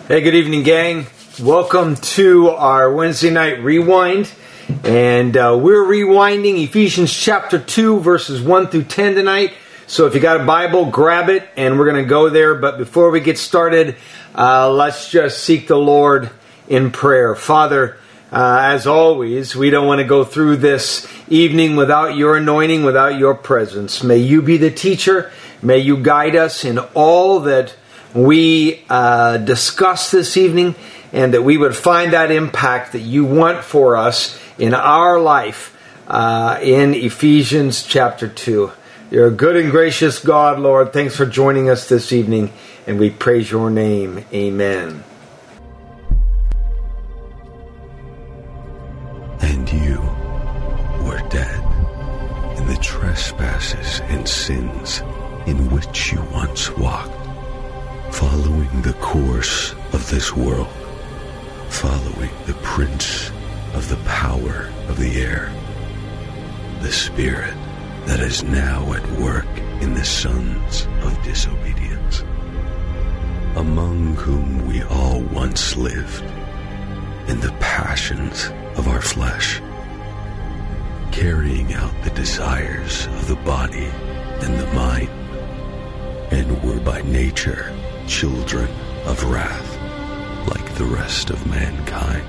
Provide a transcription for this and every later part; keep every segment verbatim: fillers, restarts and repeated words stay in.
Hey, good evening, gang. Welcome to our Wednesday night rewind. And uh, we're rewinding Ephesians chapter two, verses one through ten tonight. So if you got a Bible, grab it, and we're going to go there. But before we get started, uh, let's just seek the Lord in prayer. Father, uh, as always, we don't want to go through this evening without your anointing, without your presence. May you be the teacher. May you guide us in all that we uh, discuss this evening, and that we would find that impact that you want for us in our life uh, in Ephesians chapter two. You're a good and gracious God, Lord. Thanks for joining us this evening, and we praise your name. Amen. And you were dead in the trespasses and sins in which you once walked, following the course of this world, following the prince of the power of the air, the spirit that is now at work in the sons of disobedience, among whom we all once lived in the passions of our flesh, carrying out the desires of the body and the mind, and were by nature children of wrath, like the rest of mankind.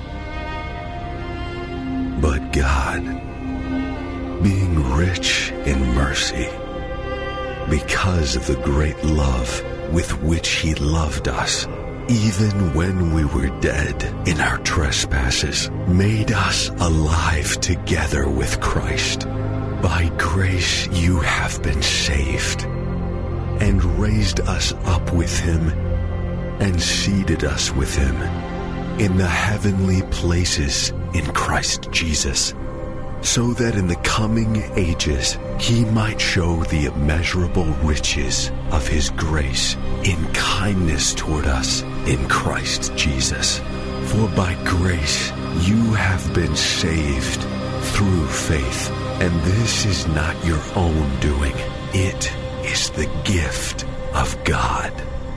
But God, being rich in mercy, because of the great love with which He loved us, even when we were dead in our trespasses, made us alive together with Christ. By grace you have been saved, and raised us up with Him, and seated us with Him in the heavenly places in Christ Jesus, so that in the coming ages He might show the immeasurable riches of His grace in kindness toward us in Christ Jesus. For by grace you have been saved through faith, and this is not your own doing. It is the gift of God.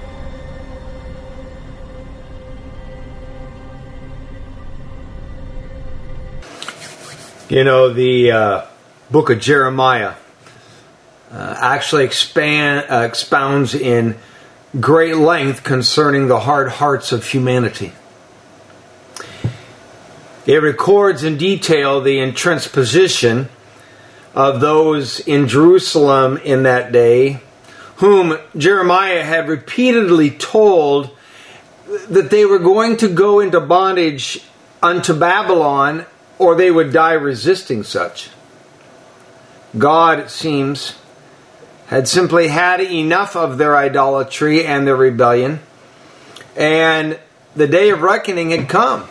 You know, the uh, book of Jeremiah uh, actually expand, uh, expounds in great length concerning the hard hearts of humanity. It records in detail the entrenched position of those in Jerusalem in that day, whom Jeremiah had repeatedly told that they were going to go into bondage unto Babylon, or they would die resisting such. God, it seems, had simply had enough of their idolatry and their rebellion, and the day of reckoning had come.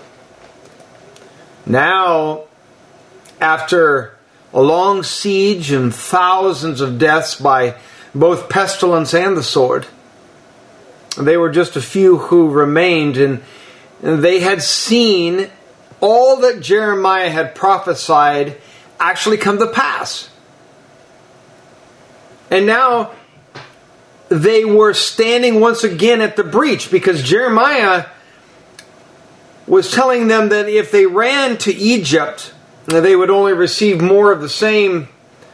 Now, after a long siege and thousands of deaths by both pestilence and the sword, they were just a few who remained, and they had seen all that Jeremiah had prophesied actually come to pass. And now they were standing once again at the breach, because Jeremiah was telling them that if they ran to Egypt, they would only receive more of the same.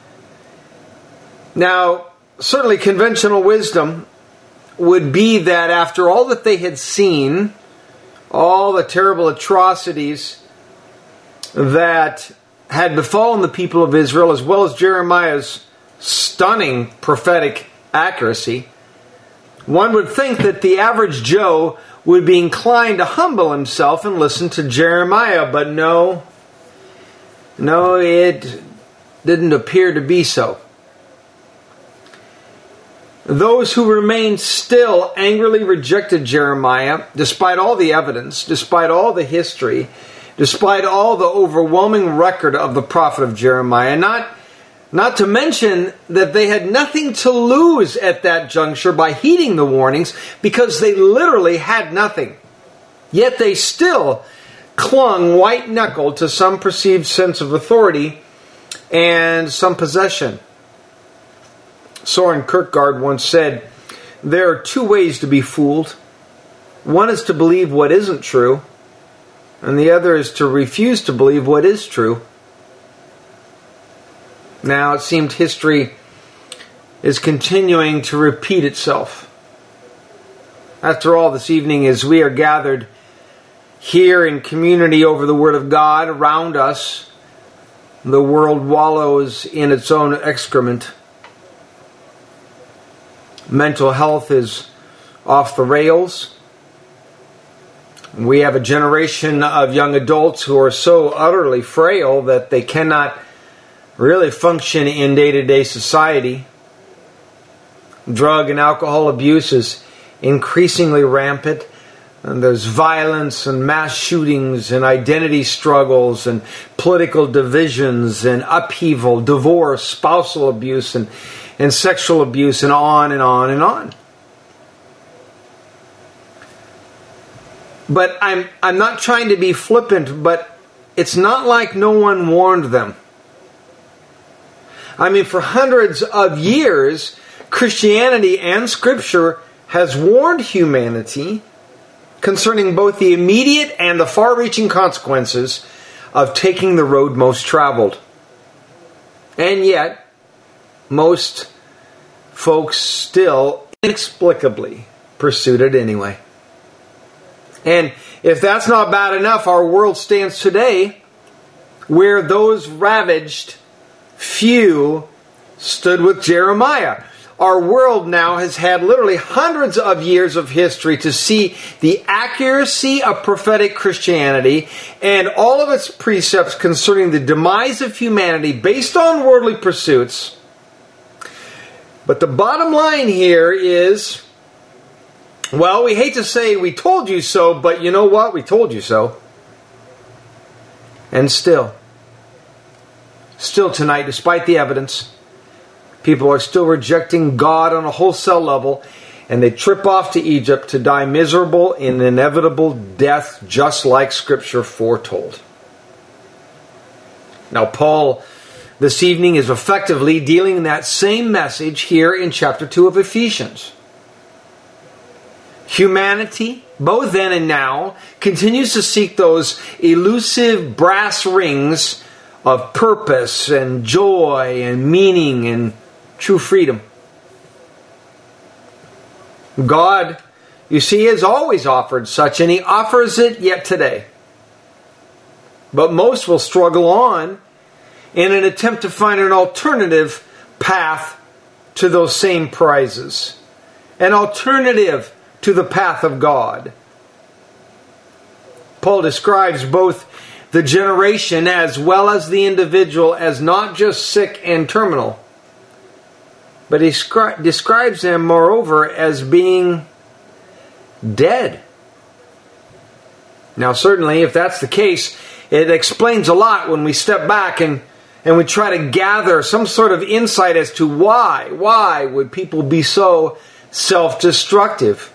Now, certainly conventional wisdom would be that after all that they had seen, all the terrible atrocities that had befallen the people of Israel, as well as Jeremiah's stunning prophetic accuracy, one would think that the average Joe would be inclined to humble himself and listen to Jeremiah. But no, no, it didn't appear to be so. Those who remained still angrily rejected Jeremiah, despite all the evidence, despite all the history, despite all the overwhelming record of the prophet of Jeremiah. Not, not to mention that they had nothing to lose at that juncture by heeding the warnings, because they literally had nothing. Yet they still clung white-knuckled to some perceived sense of authority and some possession. Soren Kierkegaard once said, "There are two ways to be fooled. One is to believe what isn't true, and the other is to refuse to believe what is true. Now, it seemed history is continuing to repeat itself. After all, this evening, as we are gathered here in community over the Word of God around us, the world wallows in its own excrement. Mental health is off the rails. We have a generation of young adults who are so utterly frail that they cannot really function in day-to-day society. Drug and alcohol abuse is increasingly rampant. And there's violence and mass shootings and identity struggles and political divisions and upheaval, divorce, spousal abuse and, and sexual abuse, and on and on and on. But I'm I'm not trying to be flippant, but it's not like no one warned them. I mean, for hundreds of years, Christianity and Scripture has warned humanity concerning both the immediate and the far-reaching consequences of taking the road most traveled. And yet, most folks still inexplicably pursued it anyway. And if that's not bad enough, our world stands today where those ravaged few stood with Jeremiah. Our world now has had literally hundreds of years of history to see the accuracy of prophetic Christianity and all of its precepts concerning the demise of humanity based on worldly pursuits. But the bottom line here is, well, we hate to say we told you so, but you know what? We told you so. And still, still tonight, despite the evidence, people are still rejecting God on a wholesale level, and they trip off to Egypt to die miserable in inevitable death, just like Scripture foretold. Now, Paul, this evening, is effectively dealing that same message here in chapter two of Ephesians. Humanity, both then and now, continues to seek those elusive brass rings of purpose and joy and meaning and true freedom. God, you see, has always offered such, and He offers it yet today. But most will struggle on in an attempt to find an alternative path to those same prizes. An alternative to the path of God. Paul describes both the generation as well as the individual as not just sick and terminal, but he scri- describes them, moreover, as being dead. Now, certainly, if that's the case, it explains a lot when we step back and, and we try to gather some sort of insight as to why. Why would people be so self-destructive?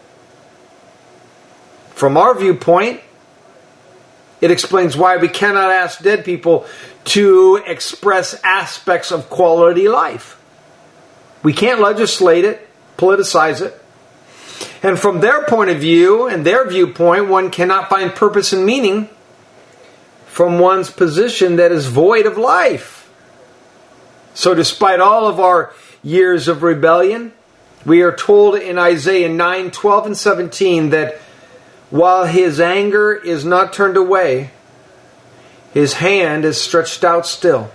From our viewpoint, it explains why we cannot ask dead people to express aspects of quality life. We can't legislate it, politicize it. And from their point of view and their viewpoint, one cannot find purpose and meaning from one's position that is void of life. So despite all of our years of rebellion, we are told in Isaiah nine, twelve, and seventeen that while His anger is not turned away, His hand is stretched out still.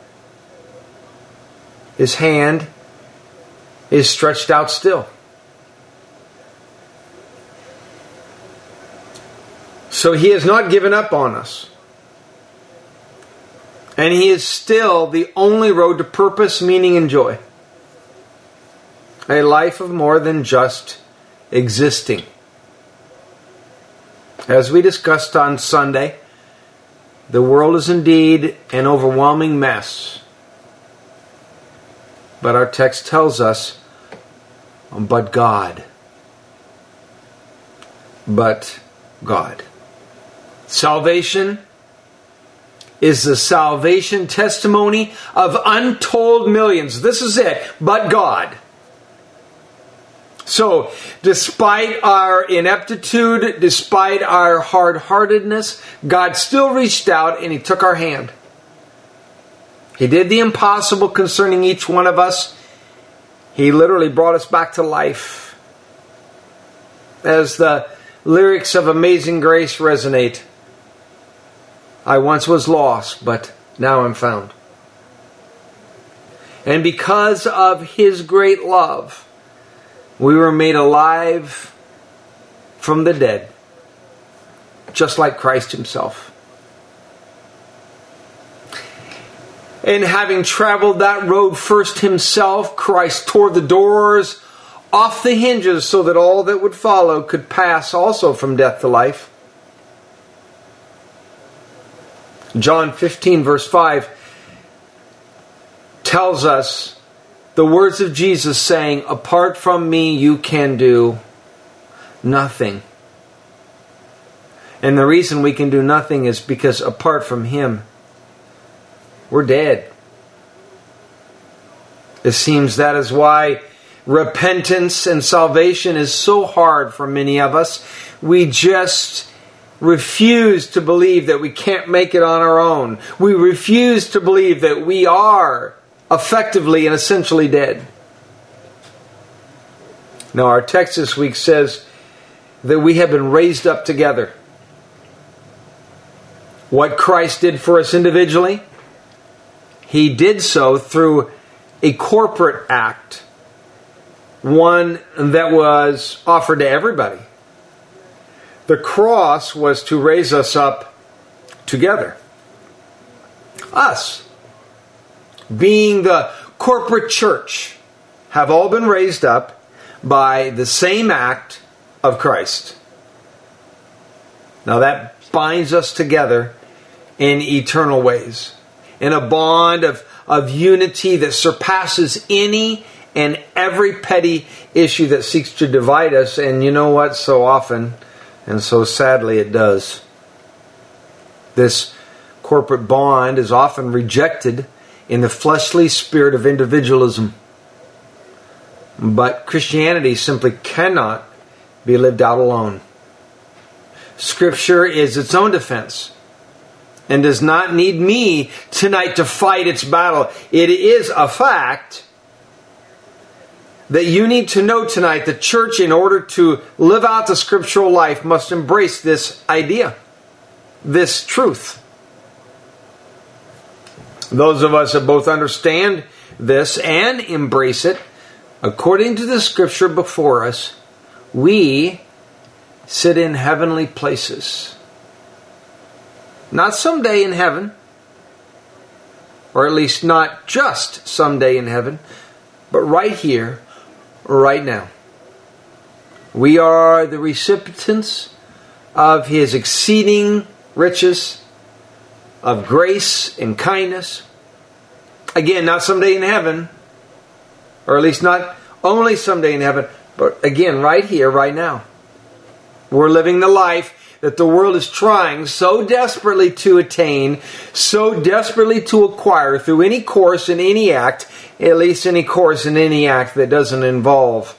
His hand is stretched out still. So He has not given up on us. And He is still the only road to purpose, meaning, and joy. A life of more than just existing. As we discussed on Sunday, the world is indeed an overwhelming mess. But our text tells us, but God. But God. Salvation is the salvation testimony of untold millions. This is it. But God. So, despite our ineptitude, despite our hard-heartedness, God still reached out and He took our hand. He did the impossible concerning each one of us. He literally brought us back to life. As the lyrics of Amazing Grace resonate, I once was lost, but now I'm found. And because of His great love, we were made alive from the dead, just like Christ Himself. And having traveled that road first Himself, Christ tore the doors off the hinges so that all that would follow could pass also from death to life. John fifteen verse five tells us the words of Jesus saying, apart from me you can do nothing. And the reason we can do nothing is because apart from Him, we're dead. It seems that is why repentance and salvation is so hard for many of us. We just refuse to believe that we can't make it on our own. We refuse to believe that we are effectively and essentially dead. Now, our text this week says that we have been raised up together. What Christ did for us individually, He did so through a corporate act, one that was offered to everybody. The cross was to raise us up together. Us, being the corporate church, have all been raised up by the same act of Christ. Now that binds us together in eternal ways, in a bond of, of unity that surpasses any and every petty issue that seeks to divide us. And you know what? So often, and so sadly it does. This corporate bond is often rejected in the fleshly spirit of individualism. But Christianity simply cannot be lived out alone. Scripture is its own defense and does not need me tonight to fight its battle. It is a fact that you need to know tonight. The church, in order to live out the scriptural life, must embrace this idea, this truth. Those of us that both understand this and embrace it, according to the scripture before us, we sit in heavenly places. Not someday in heaven, or at least not just someday in heaven, but right here, right now. We are the recipients of His exceeding riches of grace and kindness. Again, not someday in heaven, or at least not only someday in heaven, but again, right here, right now. We're living the life that the world is trying so desperately to attain, so desperately to acquire through any course and any act, at least any course and any act that doesn't involve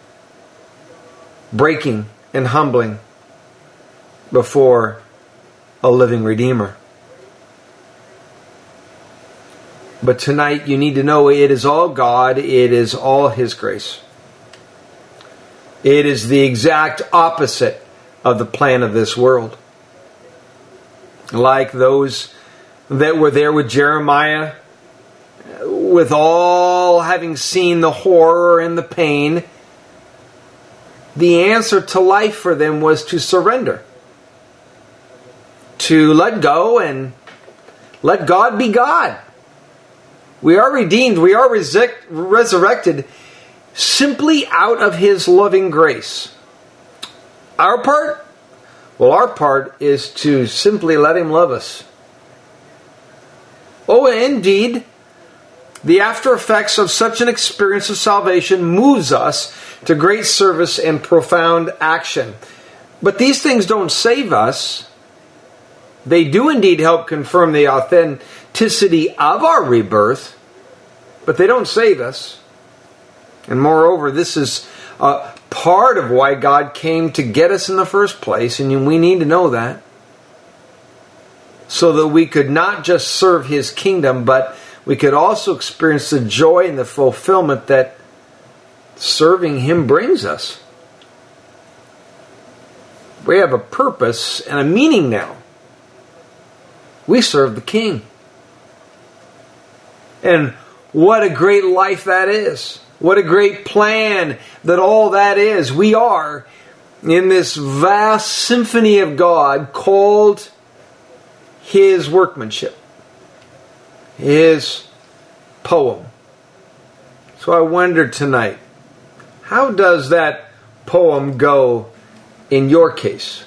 breaking and humbling before a living Redeemer. But tonight you need to know it is all God, it is all His grace. It is the exact opposite of the plan of this world. Like those that were there with Jeremiah, with all having seen the horror and the pain, the answer to life for them was to surrender. To let go and let God be God. We are redeemed, we are resec- resurrected simply out of His loving grace. Our part? Well, our part is to simply let Him love us. Oh, indeed, the after effects of such an experience of salvation moves us to great service and profound action. But these things don't save us. They do indeed help confirm the authenticity of our rebirth, but they don't save us. And moreover, this is uh, part of why God came to get us in the first place, and we need to know that, so that we could not just serve His kingdom, but we could also experience the joy and the fulfillment that serving Him brings us. We have a purpose and a meaning now. We serve the King. And what a great life that is. What a great plan that all that is. We are in this vast symphony of God called His workmanship. His poem. So I wonder tonight, how does that poem go in your case?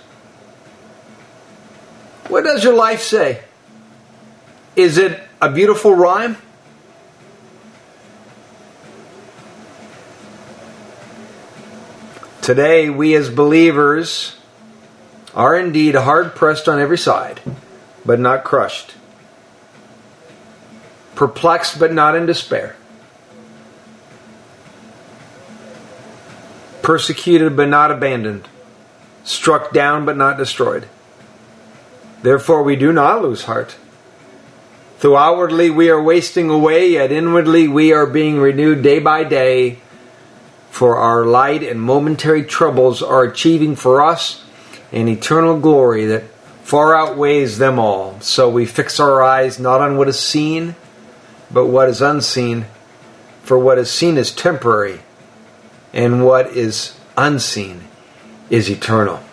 What does your life say? Is it a beautiful rhyme? Today, we as believers are indeed hard pressed on every side, but not crushed. Perplexed, but not in despair. Persecuted, but not abandoned. Struck down, but not destroyed. Therefore, we do not lose heart. Though outwardly we are wasting away, yet inwardly we are being renewed day by day. For our light and momentary troubles are achieving for us an eternal glory that far outweighs them all. So we fix our eyes not on what is seen, but what is unseen. For what is seen is temporary, and what is unseen is eternal.